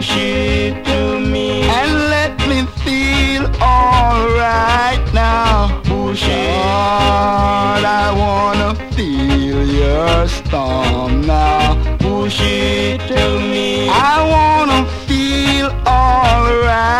Push it to me and let me feel alright now. Push it Lord, I wanna feel your storm now. Push it to me I